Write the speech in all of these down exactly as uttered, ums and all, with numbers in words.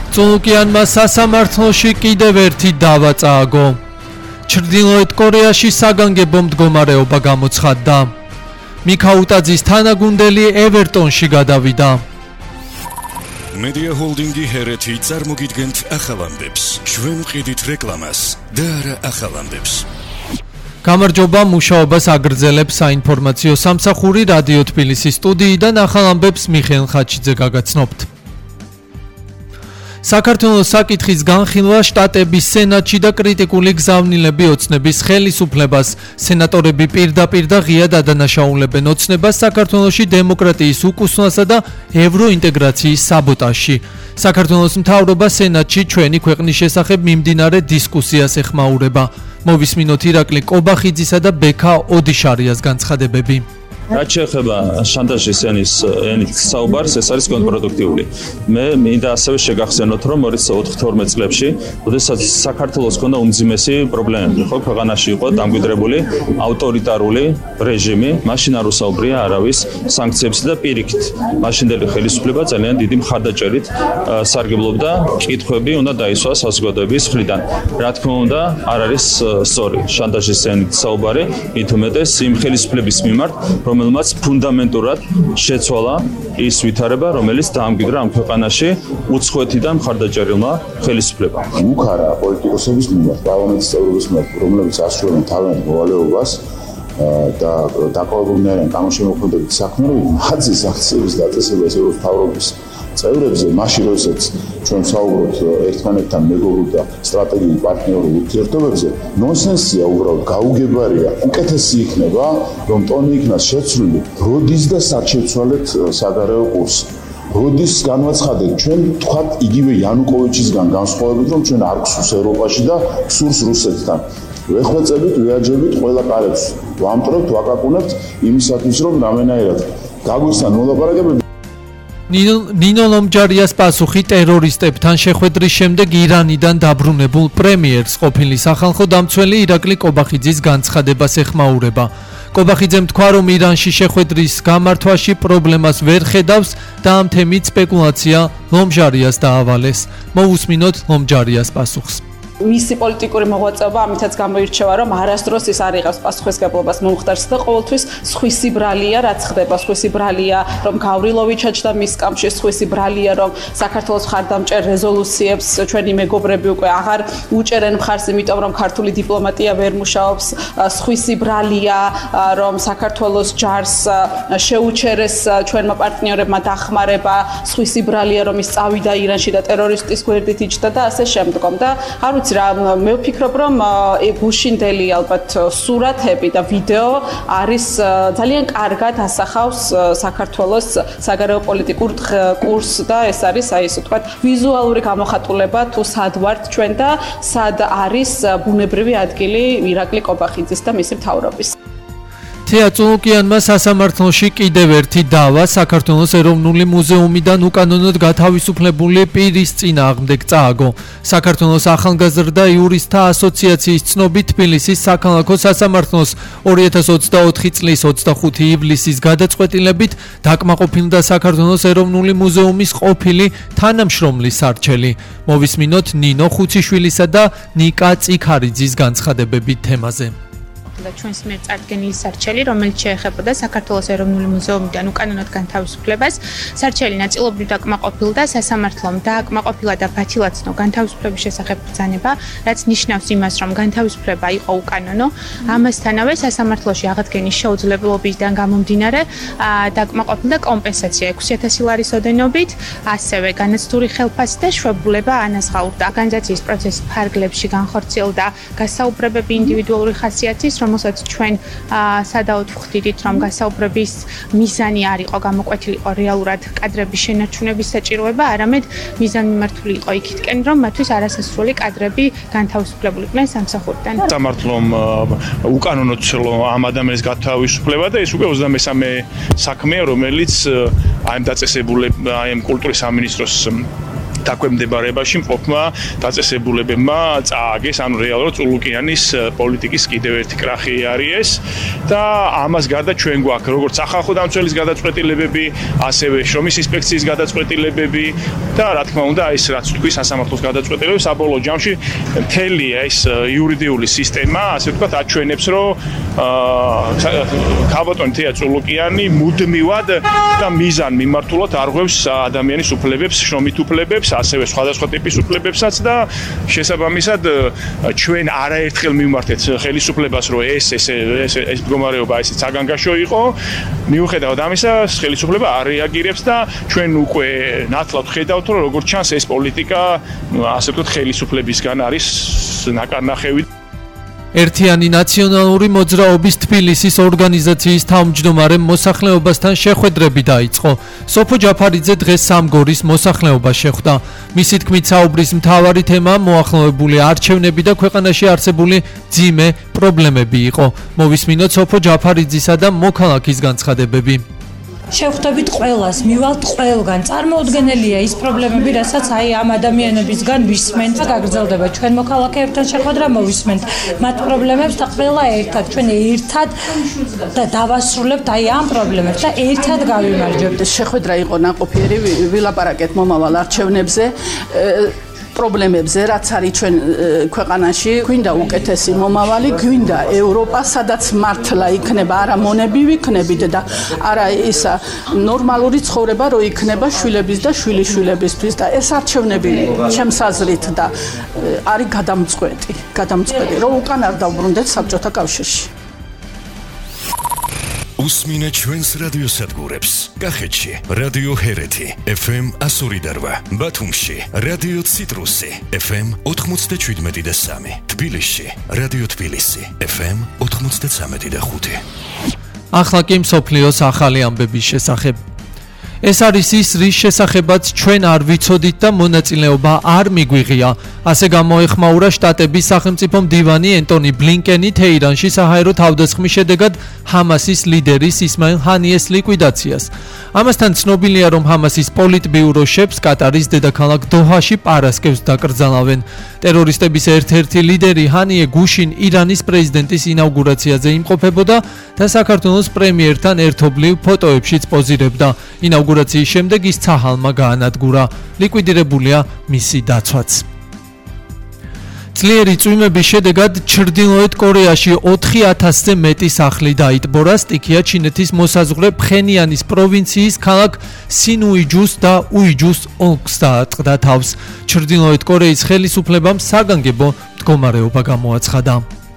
Ծուլუკյանმა სასამართლოში კიდევ ერთი დავა წააგო. ჩრდილოეთ კორეაში საგანგებო მდგომარეობა გამოცხადდა. მიქაუტაძის თანაგუნდელი ევერტონში გადავიდა. Media Holdingi ჰერეთი წარმოგიდგენთ ახალ ამბებს. ჩვენ ვყიდით რეკლამას და არა ახალ ამბებს. გამარჯობა, მუშაობას აგრძელებს საინფორმაციო სამსახური რადიო თბილისის სტუდიიდან ახალ ამბებს მიხეილ ხაჩიძე გაგაცნობთ. საქართველოს საკითხის განხილვა შტატების სენატში და კრიტიკული გზავნილები ოცნების ხელისუფლებას. სენატორები პირდაპირ და ღიად ადანაშაულებენ ოცნებას საქართველოში დემოკრატიის უკუსვნასა და ევროინტეგრაციის საბოტაჟში. საქართველოს მთავრობა სენატში ჩვენი ქვეყნის შესახებ მიმდინარე დისკუსიას ეხმაურება. მოვისმინოთ ირაკლი კობახიძისა და ბექა ოდიშარიას განცხადებები. რაც შეეხება შანტაჟის ენის ენით საუბარს, ეს არის კონტრპროდუქტიული. მე მინდა ასევე შეგახსენოთ, რომ ორი ათას ათორმეტ წლებში, როდესაც საქართველოს ჰქონდა უმძიმესი პრობლემები, ხო, ქვეყანაში იყო დამკვიდრებული ავტორიტარული რეჟიმი, მაშინ არ უსაუბრია არავის სანქციებზე და პირიქით. მაშინდელი ხელისუფლება ძალიან დიდი მხარდაჭერით სარგებლობდა, კითხვები უნდა დაისვას საზოგადოების მხრიდან. რა თქმა უნდა, არ არის სწორი შანტაჟის ენით საუბარი, მით უმეტეს იმ ხელისუფლების მიმართ, რომელმაც ფუნდამენტურად შეცვალა ის ვითარება, რომელიც დაამკვიდრა ამ ქვეყანაში უცხოეთი და მხარდაჭერილმა ხელისუფლებამ. უქარა პოლიტიკოსების მიმართ, პარლამენტის წევრების მიმართ, რომლებიც ასრულებენ თავიანთ მოვალეობას და დაკავებულნი არიან გამოშემოქმედებით საქმეებით, მათზე სანქციების დაწესებას ევროპის მთავრობის წევრებზე, მაშინ როდესაც ჩვენ ვსაუბრობთ ერთმანეთთან მეგობრულ და სტრატეგიულ პარტნიორულ ურთიერთობებზე, ნონსენსია უბრალოდ გაუგებარია. უკეთესი იქნება, რომ ტონი იქნას შეცვლილი, როდის და სად შევცვალეთ საგარეო კურსი. როდის განვაცხადეთ ჩვენ თქვათ იგივე იანუკოვიჩისგან განსხვავებით, რომ ჩვენ არ გსურს ევროპაში და გსურს რუსეთთან. ვეხვეწებით, ვეაჯებით ყველა კარებს, ვამტრობთ, ვაკაკუნებთ იმისათვის, რომ რამენაირად გაგვისთან მოლაპარაკებები. ნინო ლომჯარიას პასუხი ტერორისტებთან შეხვედრის შემდეგ ირანიდან დაბრუნებულ პრემიერს ყოფილი სახალხო დამცველი ირაკლი კობახიძის განცხადებას ეხმაურება. კობახიძემ თქვა, რომ ირანში შეხვედრის გამართვაში პრობლემას ვერ ხედავს და ამ თემით სპეკულაცია ლომჯარიას დაავალეს. მოვუსმინოთ ლომჯარიას პასუხს. მისი პოლიტიკური მოღვაწეობა ამითაც გამოირჩევა, რომ არასდროს ის არ იღებს პასუხისგებლობას მომხდარს და ყოველთვის სხვისი ბრალია, რაც ხდება, სხვისი ბრალია, რომ გავრილოვი ჩაჯდა მის კამში, სხვისი ბრალია, რომ საქართველოს მხარდამჭერ რეზოლუციებს ჩვენი მეგობრები უკვე აღარ უჭერენ მხარს, იმიტომ რომ ქართული დიპლომატია ვერ მუშაობს, სხვისი ბრალია, რომ საქართველოს ჯარს შეუჩერეს ჩვენმა პარტნიორებმა დახმარება, სხვისი ბრალია, რომ ის წავიდა ირანში და ტერორისტის გვერდით იჯდა და ასე შემდგომ და არ ვიცი რა, მე ვფიქრობ, რომ გუშინდელი ალბათ სურათები და ვიდეო არის ძალიან კარგად ასახავს საქართველოს საგარეო პოლიტიკურ კურსს და ეს არის, აი ესე ვთქვათ, ვიზუალური გამოხატულება თუ სად ვართ ჩვენ და სად არის ბუნებრივი ადგილი ირაკლი კობახიძის და მისი მთავრობის. თეა წულუკიანმა სასამართლოში კიდევ ერთი დავა საქართველოს ეროვნული მუზეუმიდან უკანონოდ გათავისუფლებული პირის წინააღმდეგ წააგო. საქართველოს ახალგაზრდა იურისტთა ასოციაციის ცნობით თბილისის საქალაქო სასამართლოს ორი ათას ოცდაოთხი წლის ოცდახუთი ივლისის გადაწყვეტილებით დაკმაყოფილდა საქართველოს ეროვნული მუზეუმის ყოფილი თანამშრომლის სარჩელი. მოვისმინოთ ნინო ხუციშვილისა და ნიკა წიქარიძის განცხადებები თემაზე. და ჩვენს მიერ წარდგენილი სარჩელი, რომელიც შეეხებოდა საქართველოს ეროვნული მუზეუმიდან უკანონოდ განთავისუფლებას. სარჩელი ნაწილობრივ დაკმაყოფილდა სასამართლომ დააკმაყოფილა და ბათილაცნო განთავისუფლების შესახებ ბრძანება, რაც ნიშნავს იმას, რომ განთავისუფლება იყო უკანონო. ამასთანავე სასამართლოში აღდგენის შეუძლებლობისგან გამომდინარე დაკმაყოფილდა კომპენსაცია ექვსი ათასი ლარის ოდენობით, ასევე განაცდური ხელფასი და შვებულება ანაზღაურდა. ორგანიზაციის პროცესის ფარგლებში განხორციელდა გასაუბრებები ინდივიდუალური ხასიათის, რომელსაც ჩვენ სადაოდ ვხვდით, რომ გასაუბრების მიზანი არ იყო გამოკვეთილი იყო რეალურად კადრების შენარჩუნების საჭიროება, არამედ მიზანი მიმართული იყო იქითკენ, რომ მათთვის არასასრული კადრები განთავისუფლებულიყვნენ სამსახურიდან. სამართლომ უკანონოდ ცელო ამ ადამიანის გათავისუფლება და ეს უკვე ოცდამესამე საქმეა, რომელიც აი ამ დაწესებულ აი ამ კულტურის სამინისტროს დაქვემდებარებაში მყოფმა დაწესებულებებმა წააგეს, ანუ რეალურად წულუკიანის პოლიტიკის კიდევ ერთი კრახი არის ეს და ამას გარდა ჩვენ გვაქვს როგორც სახალხო დამცველის გადაწყვეტილებები, ასევე შრომის ინსპექციის გადაწყვეტილებები და რა თქმა უნდა ეს რაც თქვი სასამართლოს გადაწყვეტილებები საბოლოო ჯამში მთელი ეს იურიდიული სისტემა, ასე ვთქვათ, აჩვენებს, რომ ქალბატონი თეა წულუკიანი მუდმივად და მიზან მიმართულად არღვევს ადამიანის უფლებებს, შრომით უფლებებს, ასევე სხვადასხვა ტიპის უფლებებსაც და შესაბამისად ჩვენ არაერთხელ მივმართეთ ხელისუფლებას, რომ ეს ეს ეს ეს მდგომარეობა ესე საგანგაშო იყო. მიუხედავად ამისა, ხელისუფლება არ რეაგირებს და ჩვენ უკვე ნათლად ხედავთ, რომ როგორც ჩანს ეს პოლიტიკა, ასე ვთქვათ, ხელისუფლებისგან არის ნაკარნახევი. ერთიანი ნაციონალური მოძრაობის თბილისის ორგანიზაციის თავმჯდომარემ მოსახლეობასთან შეხვედრები დაიწყო. სოფო ჯაფარიძე დღეს სამგორის მოსახლეობას შეხვდა. მისი თქმით, საუბრის მთავარი თემა მოახლოებული არჩევნები და ქვეყანაში არსებული ძიმე პრობლემები იყო. მოვისმინოთ სოფო ჯაფარიძისა და მოქალაქის განცხადებები. შევხვდებით ყველას, მივალთ ყველგან. წარმოუდგენელია ის პრობლემები, რასაც აი ამ ადამიანებისგან ვისმენთ და გაგრძელდება ჩვენ მოქალაქეებთან შეხვედრა, მოვისმენთ მათ პრობლემებს და ყველა ერთად ჩვენ ერთად და დავასრულებთ აი ამ პრობლემებს და ერთად გავიმარჯვებთ. შეხვედრა იყო ნაყოფიერი, ვილაპარაკეთ მომავალ არჩევნებზე. პრობლემებზე, რაც არის ჩვენ ქვეყანაში, გვინდა უკეთესი მომავალი, გვინდა ევროპა, სადაც მართლა იქნება არა მონებივი იქნებით და არა ისა ნორმალური ცხოვრება, რო იქნება შვილების და შვილიშვილებისთვის და ეს არჩევნები ჩემს აზრით და არის გადამწყვეტი, გადამწყვეტი, რომ უკან არ დავბრუნდეთ საბჭოთა კავშირში. უსმინეთ ჩვენს რადიოსადგურებს. კახეთში რადიო ჰერეთი ეფ ემ ასორი და რვა, ბათუმში რადიო ციტრუსი ეფ ემ ოთხმოცდაშვიდმეტი და სამი, თბილისში რადიო თბილისი ეფ ემ ოთხმოცდაცამეტი და ხუთი. ახლა კი მსოფლიოს ახალი ამბების შესახებ. ეს არის ის, რის შესახებაც ჩვენ არ ვიცოდით და მონაწილეობა არ მიგვიღია. ასე გამოეხმაურა შტატების სახელმწიფო მდივანი ენტონი ბლინკენი თეირანში საჰაერო თავდასხმის შედეგად ჰამასის ლიდერის ისმაილ ჰანიეს ლიკვიდაციას. ამასთან ცნობილია, რომ ჰამასის პოლიტბიურო შეფს კატარის დედაქალაქ დოჰაში პარასკევს დაკრძალავენ. ტერორისტების ერთ-ერთი ლიდერი ჰანიე გუშინ ირანის პრეზიდენტის ინაუგურაციაზე იმყოფებოდა და საქართველოს პრემიერთან ერთობლივ ფოტოებშიც პოზირებდა. ინაუგურაციის შემდეგ ის ცაჰალმა გაანადგურა. ლიკვიდირებულია მისი დაცვაც. ძლიერი წვიმების შედეგად ჩრდილოეთ კორეაში ოთხი ათასზე მეტი სახლი დაიტბორა. სტიქია ჩინეთის მოსაზღვრე ფხენიანის პროვინციის ქალაქ სინუიჯუს და უიჯუს ოლქს დაატყდა თავს. ჩრდილოეთ კორეის ხელისუფლებამ საგანგებო მდგომარეობა გამოაცხადა.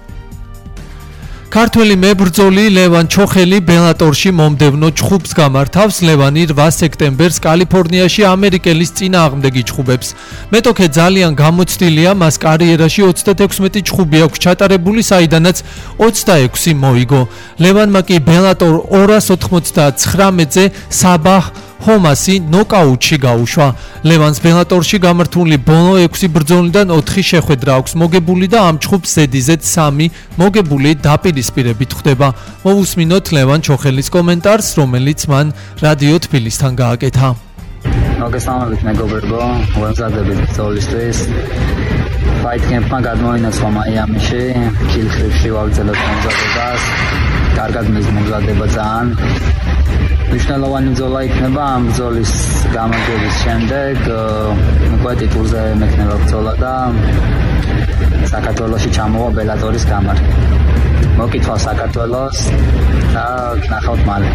ქართველი მებრძოლი ლევან ჩოხელი ბელატორში მომდევნო ჩხუბს გამართავს. ლევანი რვა სექტემბერს კალიფორნიაში ამერიკელის წინააღმდეგი ჩხუბებს. მეტოქე ძალიან გამოცდილია, მას კარიერაში ოცდაექვსმეტი ჩხუბი აქვს ჩატარებული, საიდანაც ოცდაექვსი მოიგო. ლევანმა კი ბელატორ ორას ოთხმოცდაცხრამეტზე საბაჰ ჰომასი ნოკაუტში გაუშვა. ლევანს ბელატორში გამართული ბოლო ექვსი ბრძოლიდან ოთხი შეხვედრა აქვს მოგებული და ამ ჩხუბს ზედიზედ სამი მოგებული დაპირისპირებით ხვდება. მოვუსმინოთ ლევან ჩოხელის კომენტარს, რომელიც მან რადიო თბილისთან გააკეთა. მოგესალმებით მეგობრებო, ვემზადებით ბრძოლისთვის. ფაით კემპმა გადმოინაცვლა მაიამიში, კილხრივში ვაგრძელოთ მომზადებას. კარგად მიზმოგზადება ძალიან. მნიშვნელოვანი ბრძოლა იქნება ამ ბრძოლის გამარჯვების შემდეგ. უკვე ტიტულზე მექნება ბრძოლა და საქართველოში ჩამოვა ბელატორის გამარჯვება. მოკითხავ საქართველოს და ნახავთ მალე.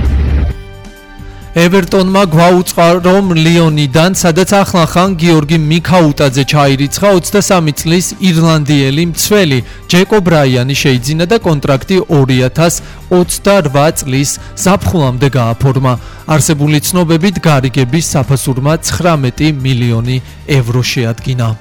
ევერტონმა გვაუწყა, რომ ლიონიდან, სადაც ახლახან გიორგი მიქაუტაძე ჩაირიცხა, ოცდასამი წლის ირლანდიელი მცველი ჯეკო ბრაიანი შეიძინა და კონტრაქტი ორი ათას ოცდარვა წლის ზაფხულამდე გააფორმა. არსებული ცნობებით გარიგების საფასურმა ცხრამეტი მილიონი ევრო შეადგინა.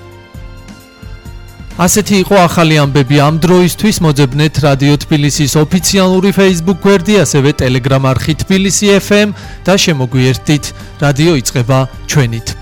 ასეთი იყო ახალი ამბები ამ დროისთვის. მოძებნეთ რადიო თბილისის ოფიციალური Facebook გვერდი, ასევე Telegram არხი თბილისი ეფ ემ და შემოგვიერთდით. რადიო იწყება ჩვენით.